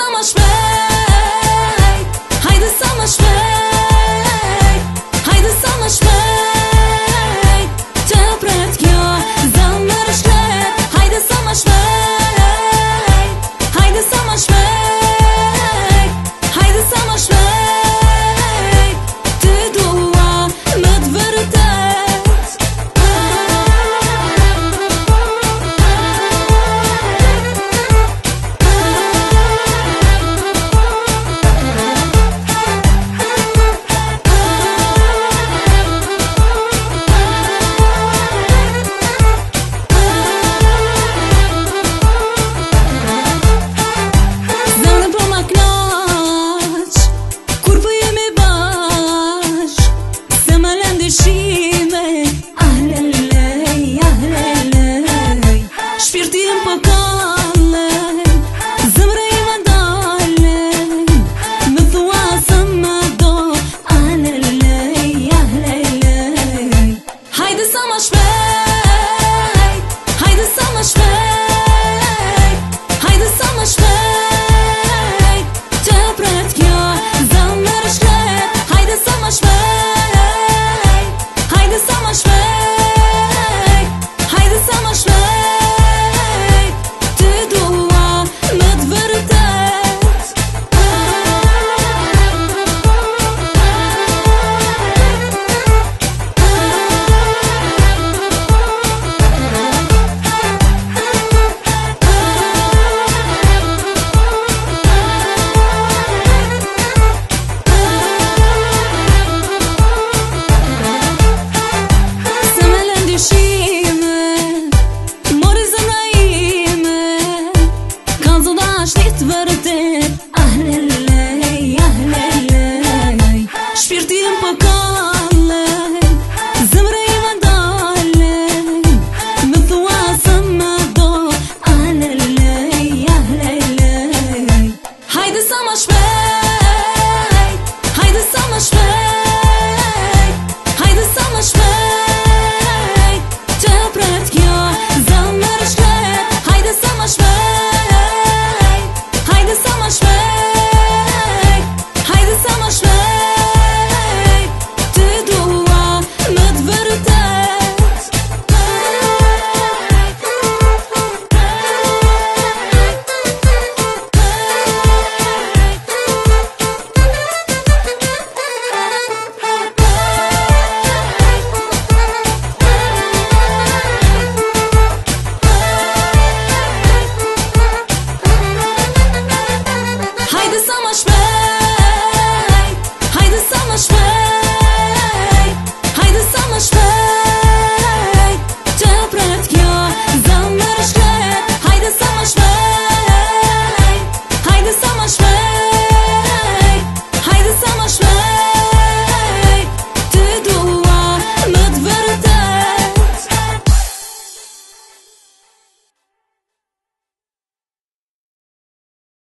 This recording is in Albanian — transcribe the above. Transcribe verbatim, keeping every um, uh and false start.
më shpejt, hajde sa më shpejt, hajde sa më shpejt, të pret kjo zemër e shkret, hajde sa më shpejt, hajde sa më shpejt, hajde sa më shpejt, të dua me të vërtet. Shpirtin po kallej, zemre i vandalej, më thua se më do, alelej, alelej. Hajde sa më shpejt, hajde sa më shpejt, hajde sa më shpejt, të pret kjo zemër e shkret, hajde sa më shpejt, hajde sa më shpejt, hajde sa më shpejt. Shpirtin po kallej, zemre i vandalej, më thua se më do, alelej, alelej. Hajde sa më shpejt, hajde sa më shpejt, hajde sa më shpejt, të pret kjo zemër e shkret, hajde sa më shpejt, hajde sa më shpejt, hajde sa më shpejt. Hajde sa më shpejt, hajde sa më shpejt, hajde sa më shpejt, të pret kjo zemër e shkret, hajde sa më shpejt, hajde sa më shpejt.